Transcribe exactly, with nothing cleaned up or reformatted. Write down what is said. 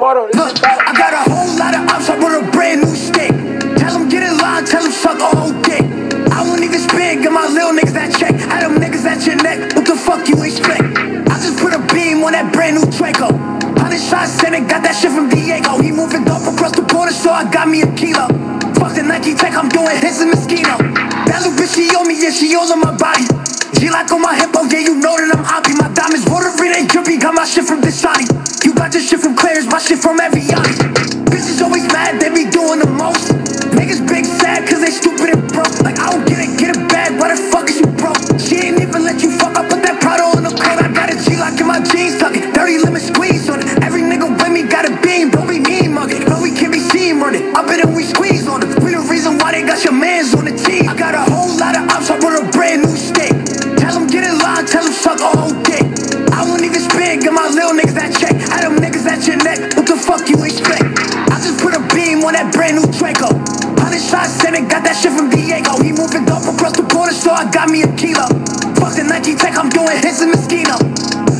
Look, I got a whole lot of ops, I brought a brand new stick. Tell them get in line, tell them suck a whole dick. I won't even spin, get my little niggas that check. Had them niggas at your neck, what the fuck you expect? I just put a beam on that brand new Draco. Hundred shots in it, got that shit from Diego. He moving dope across the border, so I got me a kilo. Fuck the Nike Tech, I'm doing hits in Mosquito. That little bitch, she on me, yeah, she all on my body. G like on my hip, oh yeah, you know that I'm hoppy. My diamonds water free, they drippy, got my shit from Dasani. You got your shit from Claire's, my shit from Evian. Bitches always mad, they be doing the most. Niggas big sad, cause they stupid and broke. Like I don't get it, get it bad, why the fuck is you broke? She ain't even let you fuck up, put that Prado on the coat. I got a G lock in my jeans, tucking, dirty lemon squeeze on it. Every nigga with me got a beam, don't be mean mugging. No, we can't be seen running, up it and we squeeze on it. We the reason why they got your mans on the team. I got a whole lot of ops, I brought a brand new stick. Tell them get in line, tell them suck a whole dick. I won't even spin, get my little niggas that check. Had them niggas at your neck, what the fuck you expect? I just put a beam on that brand new Draco. Hundred shots in it, got that shit from Diego. He moving dope across the border, so I got me a kilo. Fuck the Nike Tech, I'm doing hits in Mosquito.